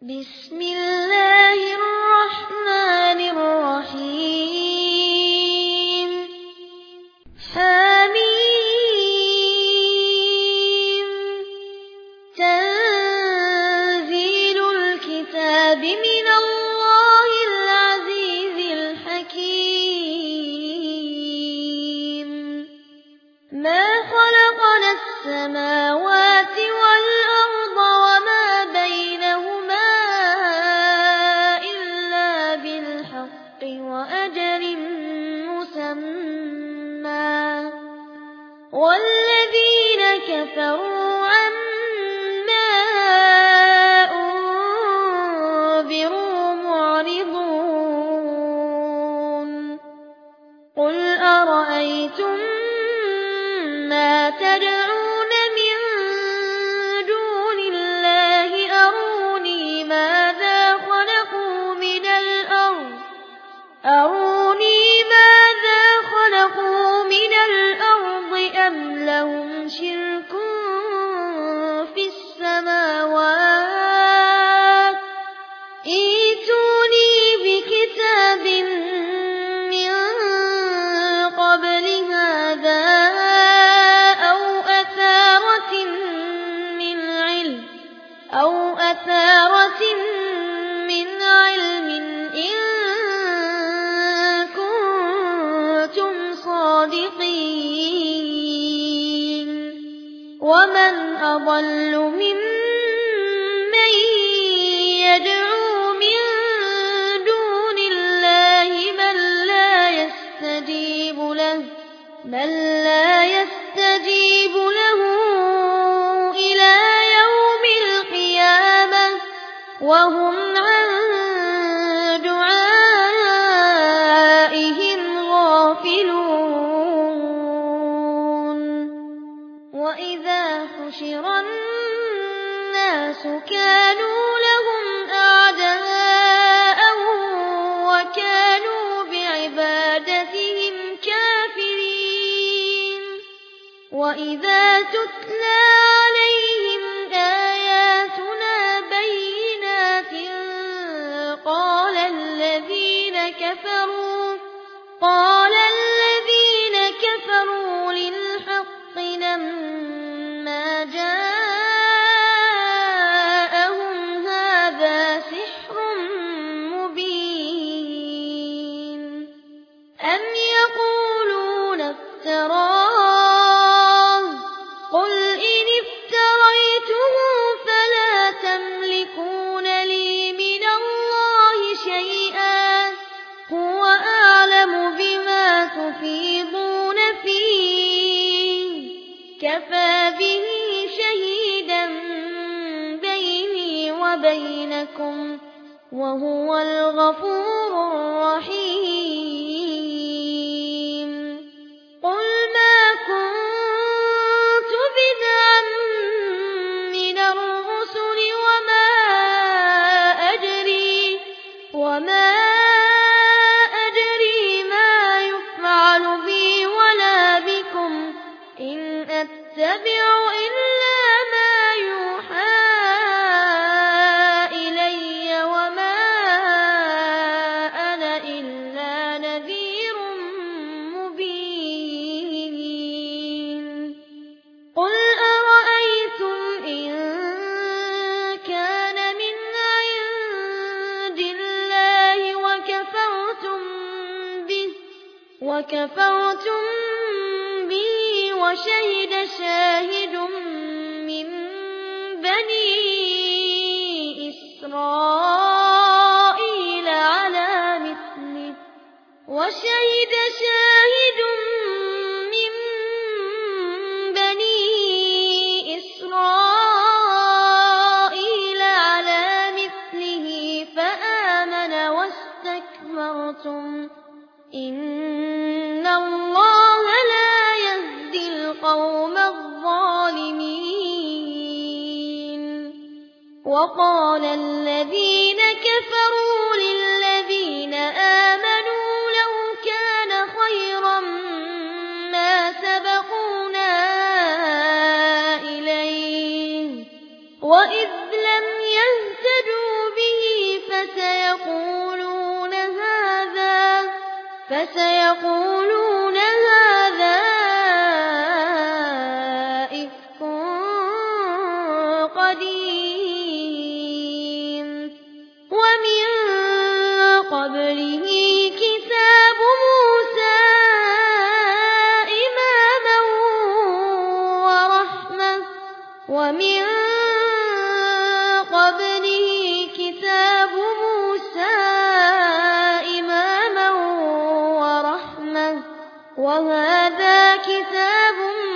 بسم الله الرحمن الرحيم حميم تنزيل الكتاب من الله العزيز الحكيم ما خلقنا السماوات والأرض وما بينهما إلا بالحق وأجل مسمى والذين كفروا عما أنذروا معرضون قل أرأيتم ما تدعون من دون الله أروني ماذا خلقوا من الأرض أم لهم شرك في السماوات ائتوني بكتاب من قبل هذا أو أثارة من علم إن كنتم صادقين ومن أضل ممن يدعو من دون الله من لا يستجيب له إلى يوم القيامة وهم عن دعائهم غافلون وإذا حشر الناس كانوا لهم أعداء وكانوا بعبادتهم كافرين وإذا تتلى عليهم آياتنا بينات قال الذين كفروا للحق لما جاءهم هذا سحر مبين أم يقولون افتراه قل إن افتريته فلا تملكون لي من الله شيئا هو أعلم بما تفيضون فيه كفى به شهيدا بيني وبينكم وهو الغفور الرحيم قل ما كنت بدعا من الرسل وما أدري ما يفعل بي ولا بكم إن أتبع إلا ما يوحى إلي وما أنا إلا نذير مبين قل أرأيتم إن كان من عند الله وكفرتم به وشهد شاهد من بني إسرائيل على مثله فآمن واستكبرتم إن الله لا يهدي القوم الظالمين وقال الذين كفروا للذين آمنوا لو كان خيرا ما سبقونا إليه وإذ لم يهتدوا فسيقولون هذا إفك قديم ومن قبله كتاب موسى إماما ورحمة وهذا كتاب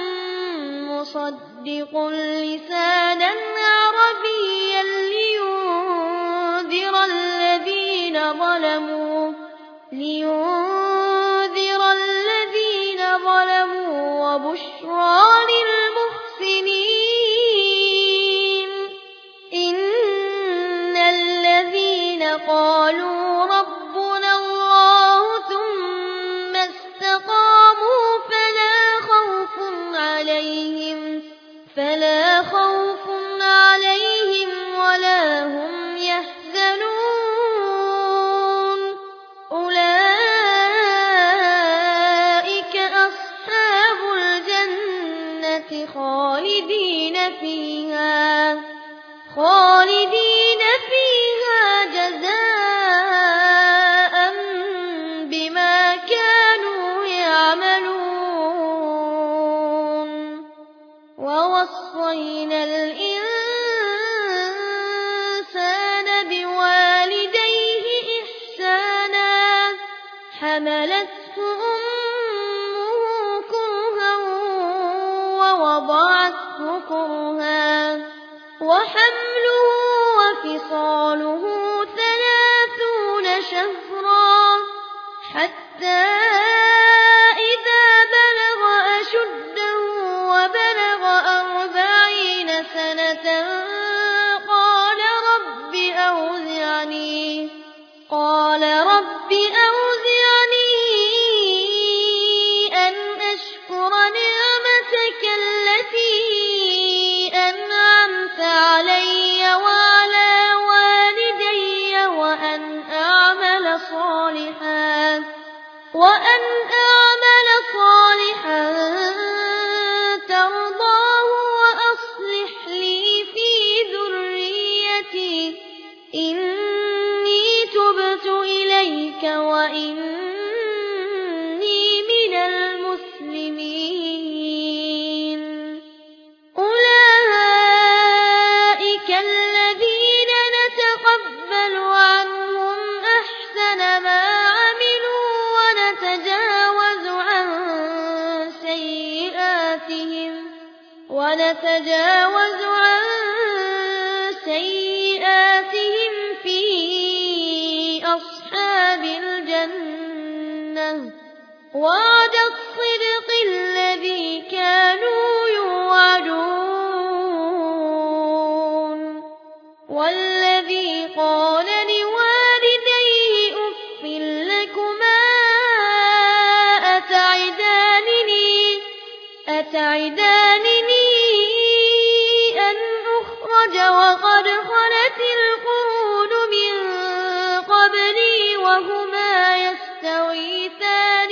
مصدق لسانا عربيا لينذر الذين ظلموا وبشرى للمحسنين إن الذين قالوا ربنا الله ثم استقاموا فلا خوف عليهم ولا هم يحزنون أولئك أصحاب الجنة خالدين فيها جزاء بما كانوا يعملون ووصينا الإنسان بوالديه إحسانا حملته أمه كرها ووضعته كرها وحمله وفصاله 30 شهرا حتى إذا بلغ أشده وبلغ 40 سنة قال رب أوزعني أن أشكر نعمتك التي أنعمت علي وعلى والدي وأن أعمل صالحا ترضاه وأصلح لي في ذريتي إني تبت إليك وإني من المسلمين أولئك الذين نتقبل عنهم أحسن ما عملوا ونتجاوز عن سيئاتهم في أصحاب الجنة وعد الصدق الذي كانوا يوعدون والذي قال لوالديه أف لكما أتعدانني أن أخرج وقد خلت القرون من قبلي وهما يستغيثان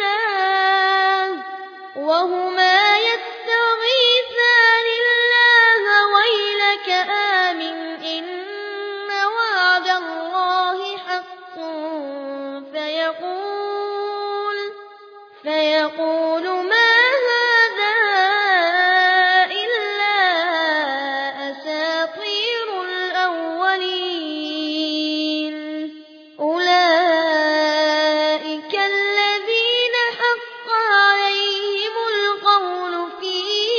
الله ويلك آمن إن وعد الله حق فيقول ما هذا إلا أساطير الأولين أولئك الذين حق عليهم القول في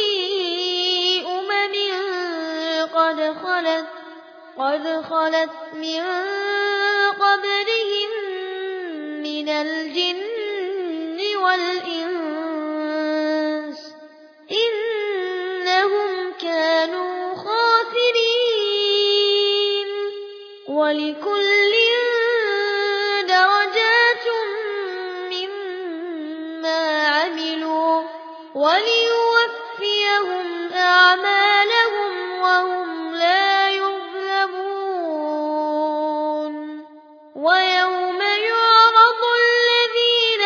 أمم قد خلت من قبلهم من الجن والإنس إنهم كانوا خاسرين ولكل درجات مما عملوا وليوفيهم أعمالهم وهم لا يظلمون ويوم يعرض الذين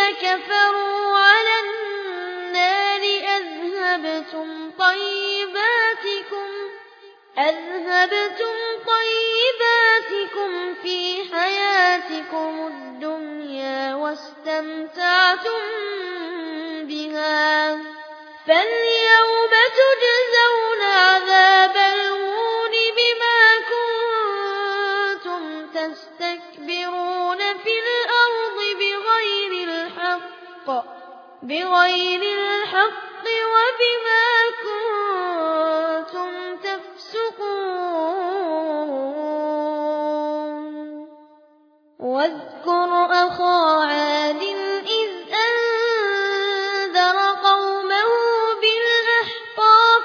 أذهبتم طيباتكم في حياتكم الدنيا واستمتعتم بها فاليوم تجزون عذاب الهون بما كنتم تستكبرون في الأرض بغير الحق وبما كنتم تفسقون واذكر أخا عاد إذ أنذر قومه بالأحقاف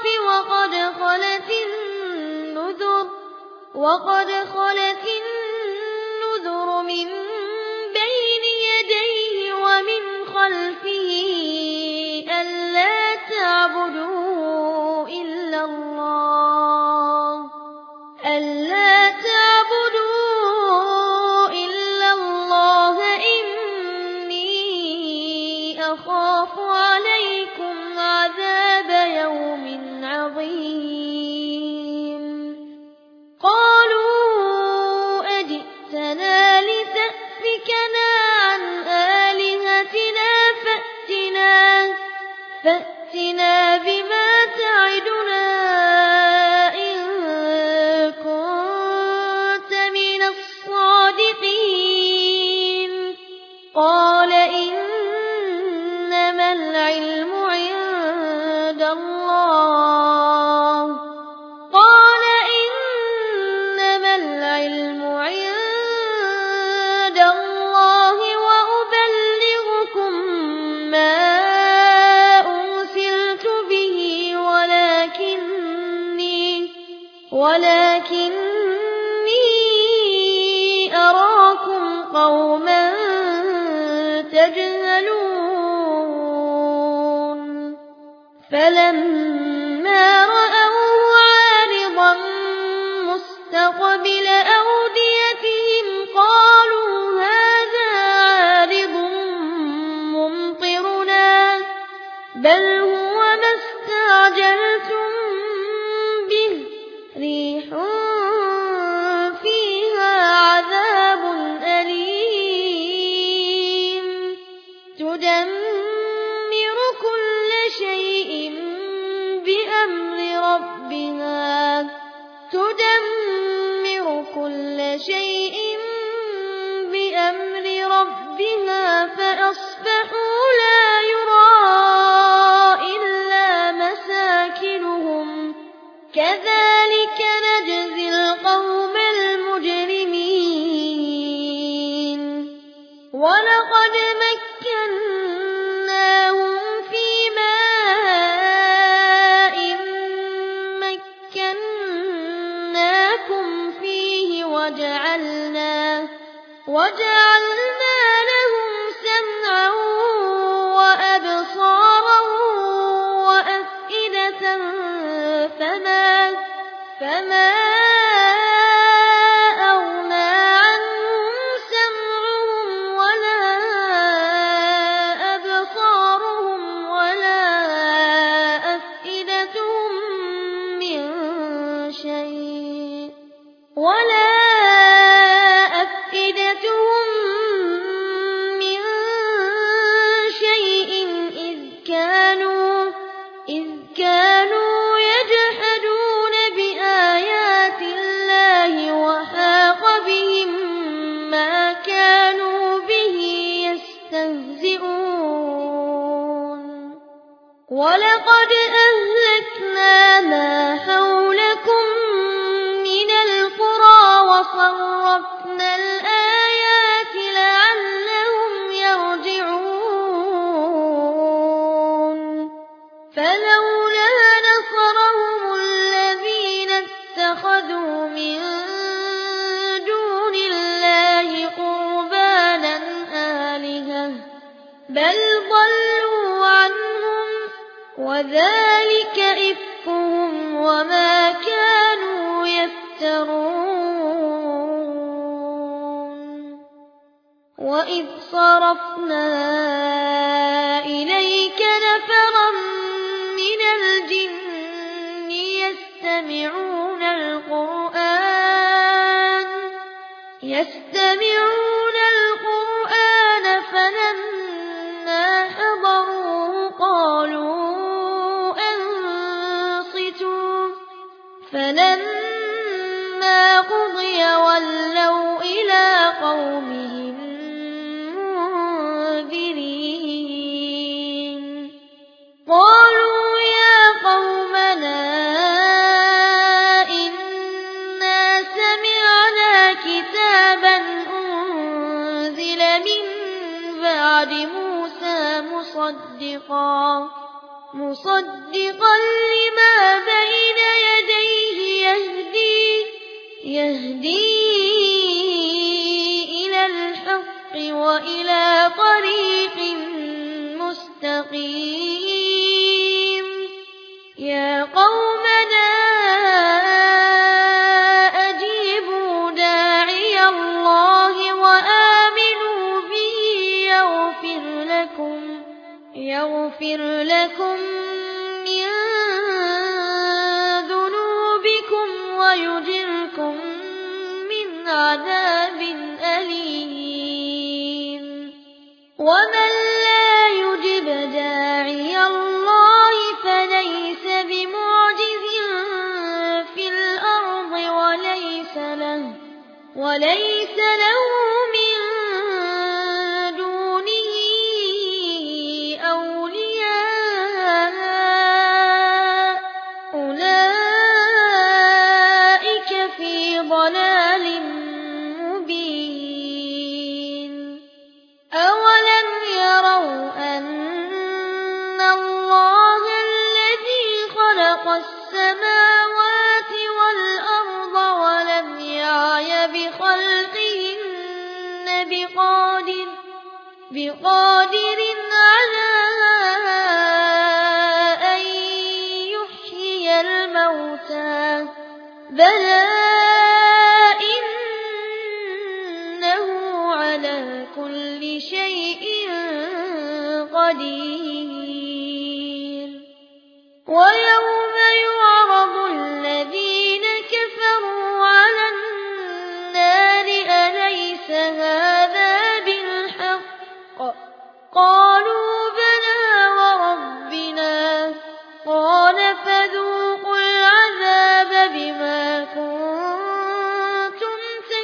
وقد خلت النذر من بين يديه ومن خلفه ألا تعبدوا إلا الله إني أخاف عليكم عذاب يوم عظيم قالوا أجئتنا لتأفكنا عن آلهتنا فأتنا بما تعدنا إن كنت من الصادقين قال إنما العلم عند الله وأبلغكم ما أرسلت به ولكني أراكم قوما تجهلون فلما رأوه عارضا مستقبل أوديتهم قالوا هذا عارض ممطرنا بل هو ما استعجلتم به ريح فيها عذاب أليم تدمر كل شيء بأمر ربها فأصبحوا لا يرى إلا مساكنهم كذلك نجزي القوم المجرمين ولقد مكناهم في ماء مكناكم فيه وجعلنا لهم سمعا وأبصارا وأفئدة فما أغنى عنهم سمعهم ولا أبصارهم ولا أفئدتهم من شيء إذ كانوا يجحدون بآيات الله وحاق بهم ما كانوا به يستهزئون ولقد أهلكنا ما حولكم من القرى وصرفنا الآيات لعلهم يرجعون فلولا نصرهم الذين اتخذوا من دون الله قربانا آلهة بل ضلوا عنهم وذلك إفكهم وما كانوا يفترون وإذ صرفنا إليك نفرا من الجن يستمعون القرآن يستمعون القرآن فلما حضروه قالوا أنصتوا فلما قضي ولوا إلى قومهم منذرين قالوا يا قومنا إنا سمعنا كتابا أنزل من بعد موسى مصدقا لما بين يديه يهدي إلى الحق وإلى طريق مستقيم يا قومنا أجيبوا داعي الله وآمنوا به يغفر لكم من ذنوبكم ويجركم من عذاب أليم ومن لا يجب داعي الله فليس بمعجز في الأرض وليس له من دونه أولياء أولئك في ضلال مبين أولم يروا أن الله الذي خلق السماوات والأرض ولم يعي بخلقهن بقادر على أن يحيي الموتى بلى إنه على كل شيء قدير ويوم يعرض الذين كفروا على النار أليس هذا بالحق قالوا بلى وربنا قال فذوقوا العذاب بما كنتم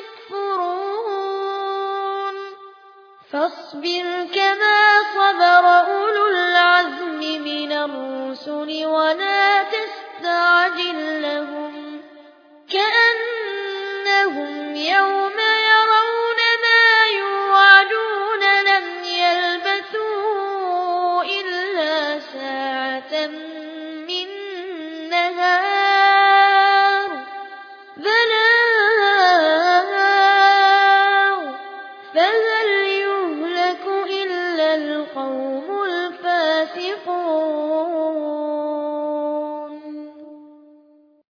تكفرون فاصبر كما صبر أولو العزم من الرسل ولا تستعجل لهم كأنهم يوم